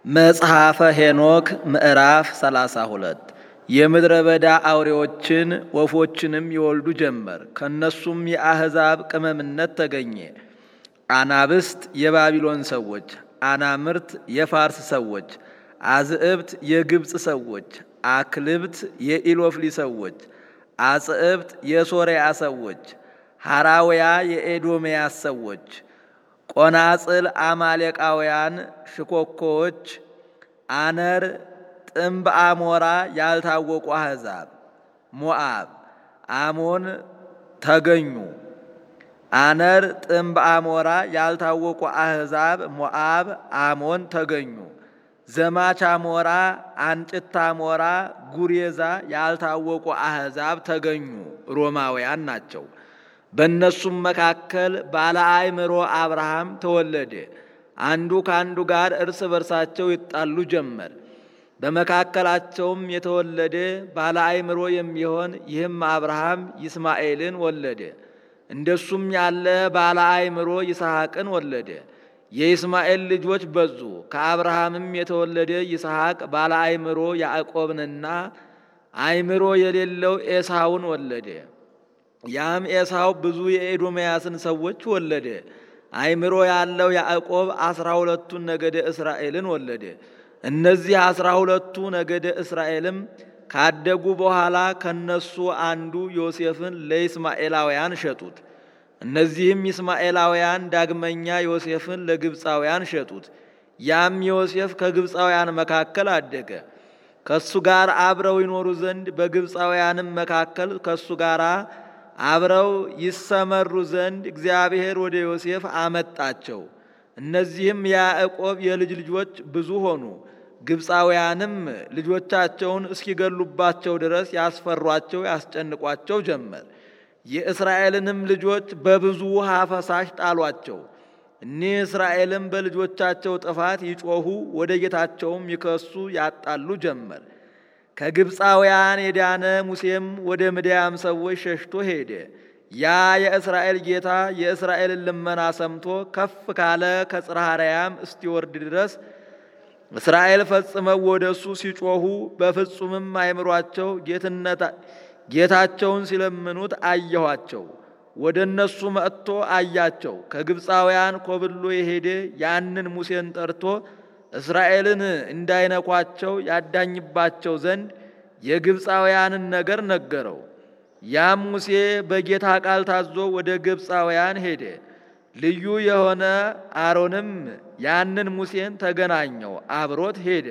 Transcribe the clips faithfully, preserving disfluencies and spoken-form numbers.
መጽሐፈ ሄኖክ ምዕራፍ ሰላሳ ሁለት የምድረ በዳ አውሬዎችን ወፎችንም ይወልዱ ጀመር። ከነሱም የአሕዛብ ቅመምነት ተገኘ። አናብስት የባቢሎን ሰዎች፣ አናምርት የፋርስ ሰዎች፣ አዝዕብት የግብፅ ሰዎች፣ አክልብት የኢሎፍሊ ሰዎች፣ አጽዕብት የሶርያ ሰዎች፣ ሐራውያ የኤዶምያስ ሰዎች፣ ቆናጽል አማሌቃውያን፣ ሽኮኮዎች፣ አነር፣ ጥምብ አሞራ ያልታወቁ አሕዛብ፣ ሞዓብ፣ አሞን ተገኙ። አነር፣ ጥምብ አሞራ ያልታወቁ አሕዛብ፣ ሞዓብ፣ አሞን ተገኙ። ዘማች አሞራ፣ አንጭታ አሞራ፣ ጉሬዛ ያልታወቁ አሕዛብ ተገኙ። ሮማውያን ናቸው። በእነሱም መካከል ባለ አእምሮ አብርሃም ተወለደ። አንዱ ከአንዱ ጋር እርስ በርሳቸው ይጣሉ ጀመር። በመካከላቸውም የተወለደ ባለ አእምሮ የሚሆን ይህም አብርሃም ይስማኤልን ወለደ። እንደሱም ያለ ባለ አእምሮ ይስሐቅን ወለደ። የይስማኤል ልጆች በዙ። ከአብርሃምም የተወለደ ይስሐቅ ባለ አእምሮ ያዕቆብንና አእምሮ የሌለው ኤሳውን ወለደ። ያም ኤሳው ብዙ የኤዶምያስን ሰዎች ወለደ። አእምሮ ያለው ያዕቆብ አስራ ሁለቱን ነገደ እስራኤልን ወለደ። እነዚህ አስራ ሁለቱ ነገደ እስራኤልም ካደጉ በኋላ ከነሱ አንዱ ዮሴፍን ለይስማኤላውያን ሸጡት። እነዚህም ይስማኤላውያን ዳግመኛ ዮሴፍን ለግብፃውያን ሸጡት። ያም ዮሴፍ ከግብፃውያን መካከል አደገ። ከሱ ጋር አብረው ይኖሩ ዘንድ በግብፃውያንም መካከል ከሱ ጋር አብረው ይሰመሩ ዘንድ እግዚአብሔር ወደ ዮሴፍ አመጣቸው። እነዚህም የያዕቆብ የልጅ ልጆች ብዙ ሆኑ። ግብፃውያንም ልጆቻቸውን እስኪገሉባቸው ድረስ ያስፈሯቸው ያስጨንቋቸው ጀመር። የእስራኤልንም ልጆች በብዙ ውሃ ፈሳሽ ጣሏቸው። እኒህ እስራኤልም በልጆቻቸው ጥፋት ይጮኹ፣ ወደ ጌታቸውም ይከሱ ያጣሉ ጀመር። ከግብፃውያን የዳነ ሙሴም ወደ ምድያም ሰዎች ሸሽቶ ሄደ። ያ የእስራኤል ጌታ የእስራኤልን ልመና ሰምቶ ከፍ ካለ ከጽርሐ አርያም እስኪወርድ ድረስ እስራኤል ፈጽመው ወደ እሱ ሲጮኹ በፍጹምም አእምሯቸው ጌታቸውን ሲለምኑት አየኋቸው። ወደ እነሱ መጥቶ አያቸው። ከግብፃውያን ኮብሎ የሄደ ያንን ሙሴን ጠርቶ እስራኤልን እንዳይነኳቸው ያዳኝባቸው ዘንድ የግብፃውያንን ነገር ነገረው። ያም ሙሴ በጌታ ቃል ታዞ ወደ ግብፃውያን ሄደ። ልዩ የሆነ አሮንም ያንን ሙሴን ተገናኘው፣ አብሮት ሄደ።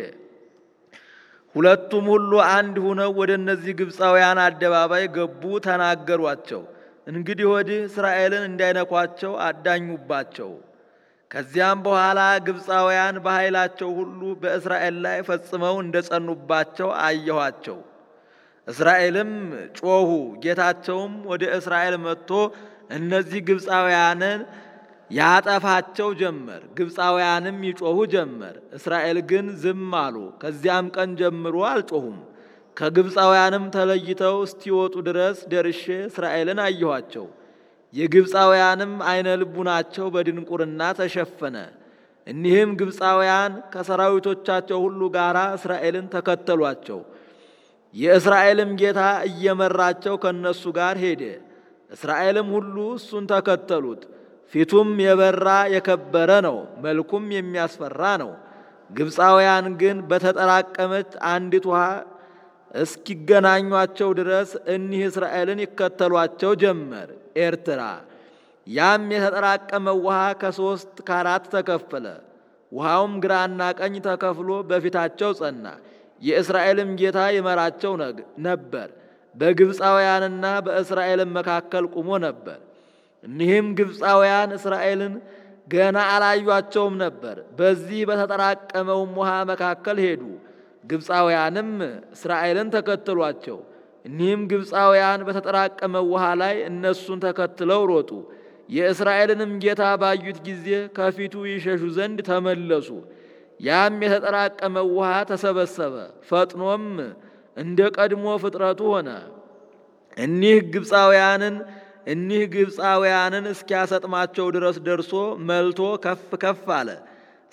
ሁለቱም ሁሉ አንድ ሆነው ወደ እነዚህ ግብፃውያን አደባባይ ገቡ፣ ተናገሯቸው። እንግዲህ ወዲህ እስራኤልን እንዳይነኳቸው አዳኙባቸው። ከዚያም በኋላ ግብፃውያን በኃይላቸው ሁሉ በእስራኤል ላይ ፈጽመው እንደጸኑባቸው አየኋቸው። እስራኤልም ጮኹ። ጌታቸውም ወደ እስራኤል መጥቶ እነዚህ ግብፃውያንን ያጠፋቸው ጀመር። ግብፃውያንም ይጮኹ ጀመር። እስራኤል ግን ዝም አሉ። ከዚያም ቀን ጀምሮ አልጮኹም። ከግብፃውያንም ተለይተው እስኪወጡ ድረስ ደርሼ እስራኤልን አየኋቸው። የግብፃውያንም አይነ ልቡናቸው በድንቁርና ተሸፈነ። እኒህም ግብፃውያን ከሰራዊቶቻቸው ሁሉ ጋር እስራኤልን ተከተሏቸው። የእስራኤልም ጌታ እየመራቸው ከነሱ ጋር ሄደ። እስራኤልም ሁሉ እሱን ተከተሉት። ፊቱም የበራ የከበረ ነው፣ መልኩም የሚያስፈራ ነው። ግብፃውያን ግን በተጠራቀመች አንዲት ውሃ እስኪገናኟቸው ድረስ እኒህ እስራኤልን ይከተሏቸው ጀመር። ኤርትራ ያም የተጠራቀመው ውሃ ከሶስት ከአራት ተከፈለ። ውሃውም ግራና ቀኝ ተከፍሎ በፊታቸው ጸና። የእስራኤልም ጌታ ይመራቸው ነበር። በግብፃውያንና በእስራኤልም መካከል ቆሞ ነበር። እኒህም ግብፃውያን እስራኤልን ገና አላዩአቸውም ነበር። በዚህ በተጠራቀመውም ውሃ መካከል ሄዱ። ግብፃውያንም እስራኤልን ተከተሏቸው። እኒህም ግብፃውያን በተጠራቀመው ውሃ ላይ እነሱን ተከትለው ሮጡ። የእስራኤልንም ጌታ ባዩት ጊዜ ከፊቱ ይሸሹ ዘንድ ተመለሱ። ያም የተጠራቀመው ውሃ ተሰበሰበ፣ ፈጥኖም እንደ ቀድሞ ፍጥረቱ ሆነ። እኒህ ግብፃውያንን እኒህ ግብፃውያንን እስኪያሰጥማቸው ድረስ ደርሶ መልቶ ከፍ ከፍ አለ።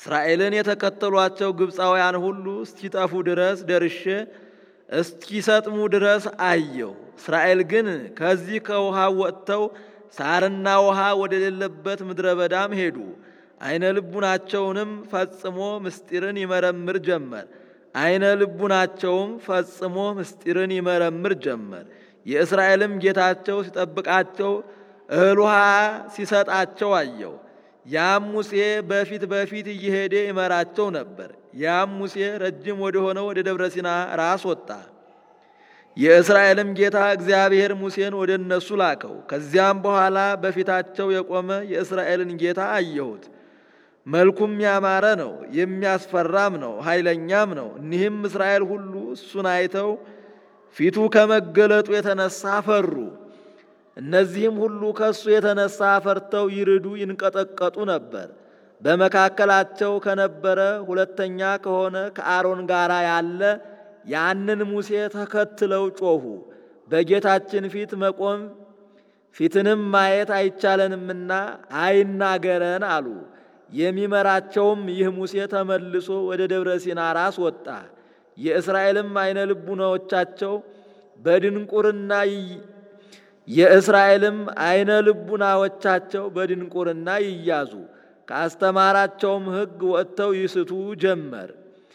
እስራኤልን የተከተሏቸው ግብፃውያን ሁሉ እስኪጠፉ ድረስ ደርሼ እስኪሰጥሙ ድረስ አየሁ። እስራኤል ግን ከዚህ ከውሃው ወጥተው ሳርና ውሃ ወደሌለበት ምድረ በዳም ሄዱ። አይነ ልቡናቸውንም ፈጽሞ ምስጢርን ይመረምር ጀመር አይነ ልቡናቸውም ፈጽሞ ምስጢርን ይመረምር ጀመር። የእስራኤልም ጌታቸው ሲጠብቃቸው እህል ውሃ ሲሰጣቸው አየው። ያም ሙሴ በፊት በፊት እየሄደ ይመራቸው ነበር። ያም ሙሴ ረጅም ወደሆነ ወደ ደብረ ሲና ራስ ወጣ። የእስራኤልም ጌታ እግዚአብሔር ሙሴን ወደ እነሱ ላከው። ከዚያም በኋላ በፊታቸው የቆመ የእስራኤልን ጌታ አየሁት። መልኩም ያማረ ነው፣ የሚያስፈራም ነው፣ ኃይለኛም ነው። እኒህም እስራኤል ሁሉ እሱን አይተው ፊቱ ከመገለጡ የተነሳ ፈሩ። እነዚህም ሁሉ ከሱ የተነሳ ፈርተው ይርዱ ይንቀጠቀጡ ነበር። በመካከላቸው ከነበረ ሁለተኛ ከሆነ ከአሮን ጋር ያለ ያንን ሙሴ ተከትለው ጮኹ። በጌታችን ፊት መቆም ፊትንም ማየት አይቻለንምና አይናገረን አሉ። የሚመራቸውም ይህ ሙሴ ተመልሶ ወደ ደብረ ሲና ራስ ወጣ። የእስራኤልም አይነ ልቡናዎቻቸው በድንቁርና የእስራኤልም አይነ ልቡናዎቻቸው በድንቁርና ይያዙ፣ ካስተማራቸውም ሕግ ወጥተው ይስቱ ጀመር።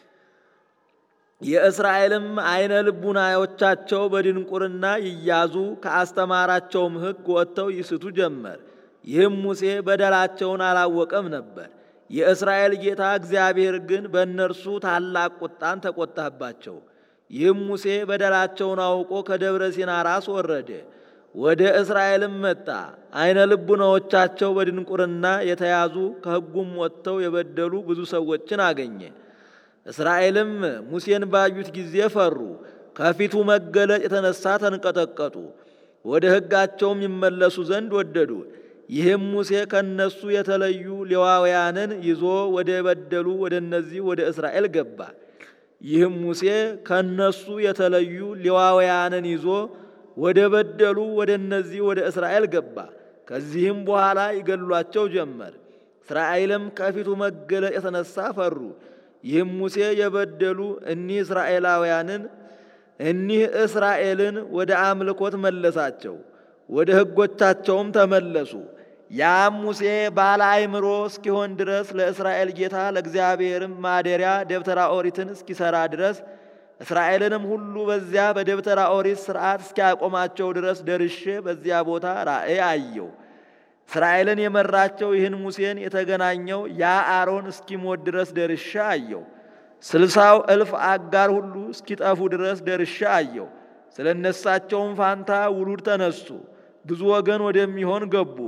የእስራኤልም አይነ ልቡናዎቻቸው በድንቁርና ይያዙ፣ ካስተማራቸውም ሕግ ወጥተው ይስቱ ጀመር። ይህም ሙሴ በደላቸውን አላወቀም ነበር። የእስራኤል ጌታ እግዚአብሔር ግን በእነርሱ ታላቅ ቁጣን ተቆጣባቸው። ይህም ሙሴ በደላቸውን አውቆ ከደብረ ሲና ራስ ወረደ፣ ወደ እስራኤልም መጣ። አይነ ልቡናዎቻቸው በድንቁርና የተያዙ ከሕጉም ወጥተው የበደሉ ብዙ ሰዎችን አገኘ። እስራኤልም ሙሴን ባዩት ጊዜ ፈሩ፣ ከፊቱ መገለጥ የተነሳ ተንቀጠቀጡ፣ ወደ ሕጋቸውም ይመለሱ ዘንድ ወደዱ። ይህም ሙሴ ከነሱ የተለዩ ሌዋውያንን ይዞ ወደ በደሉ ወደ እነዚህ ወደ እስራኤል ገባ። ይህም ሙሴ ከነሱ የተለዩ ሌዋውያንን ይዞ ወደ በደሉ ወደ እነዚህ ወደ እስራኤል ገባ። ከዚህም በኋላ ይገሏቸው ጀመር። እስራኤልም ከፊቱ መገለጥ የተነሳ ፈሩ። ይህም ሙሴ የበደሉ እኒህ እስራኤላውያንን እኒህ እስራኤልን ወደ አምልኮት መለሳቸው፣ ወደ ሕጎቻቸውም ተመለሱ። ያም ሙሴ ባለ አእምሮ እስኪሆን ድረስ ለእስራኤል ጌታ ለእግዚአብሔርም ማደሪያ ደብተራ ኦሪትን እስኪሰራ ድረስ እስራኤልንም ሁሉ በዚያ በደብተራ ኦሪት ሥርዓት እስኪያቆማቸው ድረስ ደርሼ በዚያ ቦታ ራእይ አየው። እስራኤልን የመራቸው ይህን ሙሴን የተገናኘው ያ አሮን እስኪሞት ድረስ ደርሼ አየው። ስልሳው እልፍ አጋር ሁሉ እስኪጠፉ ድረስ ደርሼ አየው። ስለ እነሳቸውም ፋንታ ውሉድ ተነሱ፣ ብዙ ወገን ወደሚሆን ገቡ።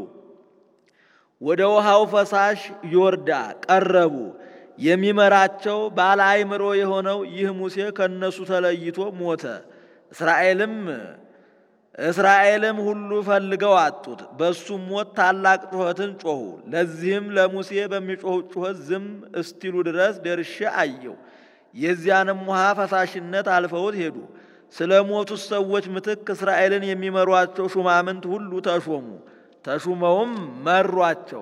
ወደ ውሃው ፈሳሽ ዮርዳ ቀረቡ። የሚመራቸው ባለ አእምሮ የሆነው ይህ ሙሴ ከነሱ ተለይቶ ሞተ። እስራኤልም እስራኤልም ሁሉ ፈልገው አጡት። በሱም ሞት ታላቅ ጩኸትን ጮኹ። ለዚህም ለሙሴ በሚጮኹት ጩኸት ዝም እስቲሉ ድረስ ደርሼ አየው። የዚያንም ውሃ ፈሳሽነት አልፈውት ሄዱ። ስለ ሞቱት ሰዎች ምትክ እስራኤልን የሚመሯቸው ሹማምንት ሁሉ ተሾሙ። ተሹመውም መሯቸው።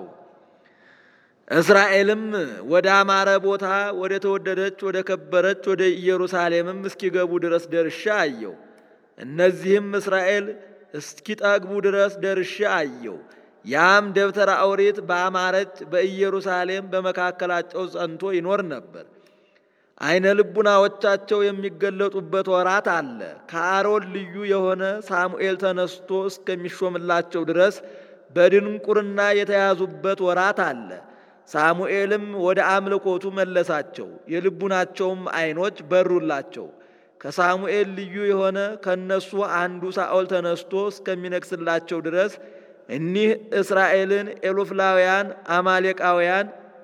እስራኤልም ወደ አማረ ቦታ ወደ ተወደደች ወደ ከበረች ወደ ኢየሩሳሌምም እስኪገቡ ድረስ ደርሼ አየው። እነዚህም እስራኤል እስኪጠግቡ ድረስ ደርሼ አየው። ያም ደብተራ ኦሪት በአማረች በኢየሩሳሌም በመካከላቸው ጸንቶ ይኖር ነበር። አይነ ልቡናዎቻቸው የሚገለጡበት ወራት አለ። ከአሮን ልዩ የሆነ ሳሙኤል ተነስቶ እስከሚሾምላቸው ድረስ በድንቁርና የተያዙበት ወራት አለ። ሳሙኤልም ወደ አምልኮቱ መለሳቸው፣ የልቡናቸውም አይኖች በሩላቸው። ከሳሙኤል ልዩ የሆነ ከነሱ አንዱ ሳኦል ተነስቶ እስከሚነግስላቸው ድረስ እኒህ እስራኤልን ኤሎፍላውያን፣ አማሌቃውያን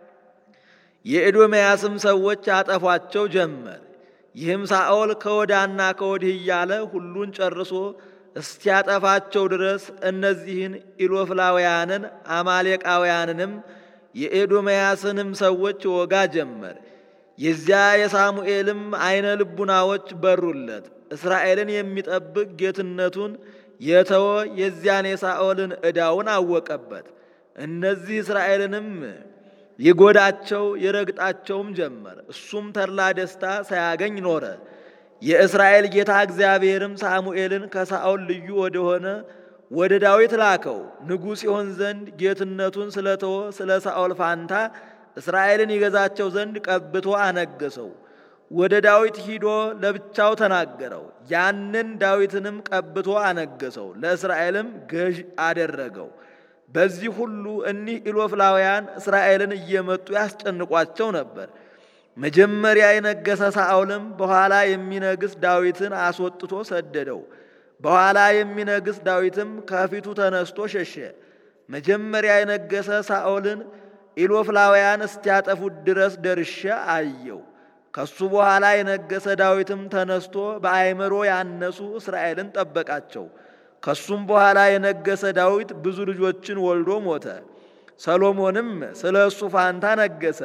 የኤዶምያስም ሰዎች ያጠፏቸው ጀመር። ይህም ሳኦል ከወዳና ከወዲህ እያለ ሁሉን ጨርሶ እስኪያጠፋቸው ድረስ እነዚህን ኢሎፍላውያንን አማሌቃውያንንም የኤዶምያስንም ሰዎች ወጋ ጀመር። የዚያ የሳሙኤልም አይነ ልቡናዎች በሩለት። እስራኤልን የሚጠብቅ ጌትነቱን የተወ የዚያን የሳኦልን ዕዳውን አወቀበት። እነዚህ እስራኤልንም ይጎዳቸው ይረግጣቸውም ጀመር። እሱም ተድላ ደስታ ሳያገኝ ኖረ። የእስራኤል ጌታ እግዚአብሔርም ሳሙኤልን ከሳኦል ልዩ ወደሆነ ወደ ዳዊት ላከው። ንጉሥ ይሆን ዘንድ ጌትነቱን ስለተወ ስለ ሳኦል ፋንታ እስራኤልን ይገዛቸው ዘንድ ቀብቶ አነገሰው። ወደ ዳዊት ሂዶ ለብቻው ተናገረው። ያንን ዳዊትንም ቀብቶ አነገሰው፣ ለእስራኤልም ገዥ አደረገው። በዚህ ሁሉ እኒህ ኢሎፍላውያን እስራኤልን እየመጡ ያስጨንቋቸው ነበር። መጀመሪያ የነገሰ ሳኦልም በኋላ የሚነግስ ዳዊትን አስወጥቶ ሰደደው። በኋላ የሚነግስ ዳዊትም ከፊቱ ተነስቶ ሸሸ። መጀመሪያ የነገሰ ሳኦልን ኢሎፍላውያን እስቲያጠፉት ድረስ ደርሼ አየው። ከሱ በኋላ የነገሰ ዳዊትም ተነስቶ በአእምሮ ያነሱ እስራኤልን ጠበቃቸው። ከሱም በኋላ የነገሰ ዳዊት ብዙ ልጆችን ወልዶ ሞተ። ሰሎሞንም ስለ እሱ ፋንታ ነገሰ።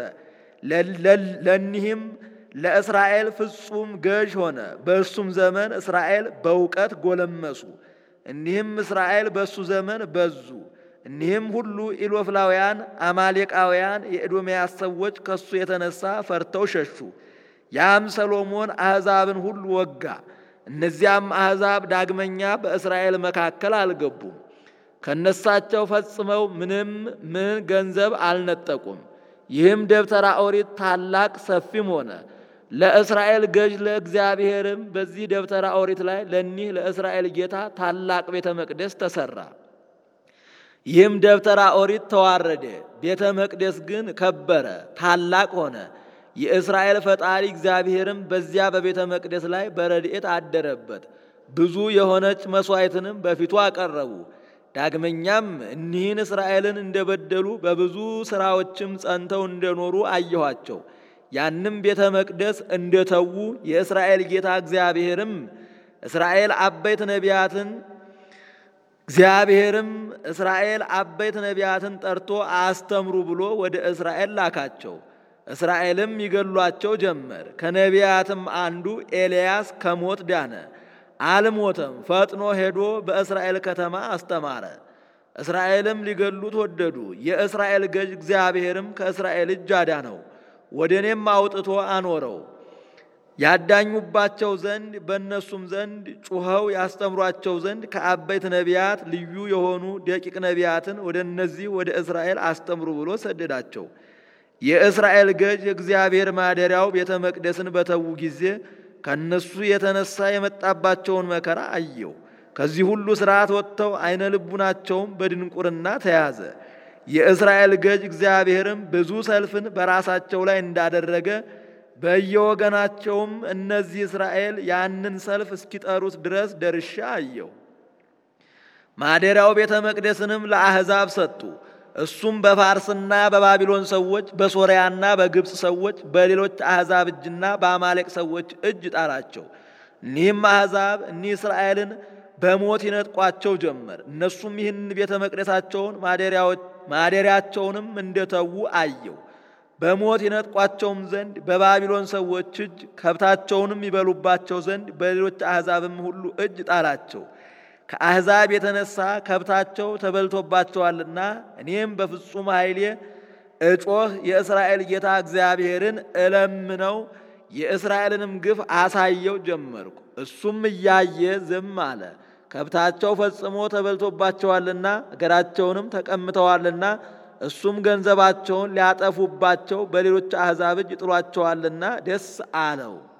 ለኒህም ለእስራኤል ፍጹም ገዥ ሆነ። በእሱም ዘመን እስራኤል በእውቀት ጎለመሱ። እኒህም እስራኤል በእሱ ዘመን በዙ። እኒህም ሁሉ ኢሎፍላውያን፣ አማሌቃውያን፣ የኤዶምያስ ሰዎች ከሱ የተነሳ ፈርተው ሸሹ። ያም ሰሎሞን አሕዛብን ሁሉ ወጋ። እነዚያም አሕዛብ ዳግመኛ በእስራኤል መካከል አልገቡም። ከነሳቸው ፈጽመው ምንም ምን ገንዘብ አልነጠቁም። ይህም ደብተራ ኦሪት ታላቅ ሰፊም ሆነ። ለእስራኤል ገዥ ለእግዚአብሔርም በዚህ ደብተራ ኦሪት ላይ ለኒህ ለእስራኤል ጌታ ታላቅ ቤተ መቅደስ ተሰራ። ይህም ደብተራ ኦሪት ተዋረደ፣ ቤተ መቅደስ ግን ከበረ፣ ታላቅ ሆነ። የእስራኤል ፈጣሪ እግዚአብሔርም በዚያ በቤተ መቅደስ ላይ በረድኤት አደረበት። ብዙ የሆነች መሥዋዕትንም በፊቱ አቀረቡ። ዳግመኛም እኒህን እስራኤልን እንደበደሉ በብዙ ሥራዎችም ጸንተው እንደኖሩ አየኋቸው። ያንም ቤተ መቅደስ እንደተዉ የእስራኤል ጌታ እግዚአብሔርም እስራኤል አበይት ነቢያትን እግዚአብሔርም እስራኤል አበይት ነቢያትን ጠርቶ አስተምሩ ብሎ ወደ እስራኤል ላካቸው። እስራኤልም ይገሏቸው ጀመር። ከነቢያትም አንዱ ኤልያስ ከሞት ዳነ፣ አልሞተም። ፈጥኖ ሄዶ በእስራኤል ከተማ አስተማረ። እስራኤልም ሊገሉት ወደዱ። የእስራኤል ገዥ እግዚአብሔርም ከእስራኤል እጅ አዳነው፣ ወደ እኔም አውጥቶ አኖረው። ያዳኙባቸው ዘንድ በእነሱም ዘንድ ጩኸው ያስተምሯቸው ዘንድ ከአበይት ነቢያት ልዩ የሆኑ ደቂቅ ነቢያትን ወደ እነዚህ ወደ እስራኤል አስተምሩ ብሎ ሰደዳቸው። የእስራኤል ገዥ የእግዚአብሔር ማደሪያው ቤተ መቅደስን በተዉ ጊዜ ከነሱ የተነሳ የመጣባቸውን መከራ አየው። ከዚህ ሁሉ ሥርዓት ወጥተው አይነ ልቡናቸውም በድንቁርና ተያዘ። የእስራኤል ገዥ እግዚአብሔርም ብዙ ሰልፍን በራሳቸው ላይ እንዳደረገ በየወገናቸውም እነዚህ እስራኤል ያንን ሰልፍ እስኪጠሩት ድረስ ደርሻ አየው። ማደሪያው ቤተ መቅደስንም ለአሕዛብ ሰጡ። እሱም በፋርስና በባቢሎን ሰዎች፣ በሶርያና በግብፅ ሰዎች፣ በሌሎች አሕዛብ እጅና በአማሌቅ ሰዎች እጅ ጣላቸው። እኒህም አሕዛብ እኒህ እስራኤልን በሞት ይነጥቋቸው ጀመር። እነሱም ይህን ቤተ መቅደሳቸውን ማደሪያቸውንም እንደተዉ አየው። በሞት ይነጥቋቸውም ዘንድ በባቢሎን ሰዎች እጅ፣ ከብታቸውንም ይበሉባቸው ዘንድ በሌሎች አሕዛብም ሁሉ እጅ ጣላቸው። ከአሕዛብ የተነሳ ከብታቸው ተበልቶባቸዋልና እኔም በፍጹም ኃይሌ እጮህ የእስራኤል ጌታ እግዚአብሔርን እለምነው የእስራኤልንም ግፍ አሳየው ጀመርኩ። እሱም እያየ ዝም አለ። ከብታቸው ፈጽሞ ተበልቶባቸዋልና እገራቸውንም ተቀምተዋልና እሱም ገንዘባቸውን ሊያጠፉባቸው በሌሎች አሕዛብ እጅ ጥሏቸዋልና ደስ አለው።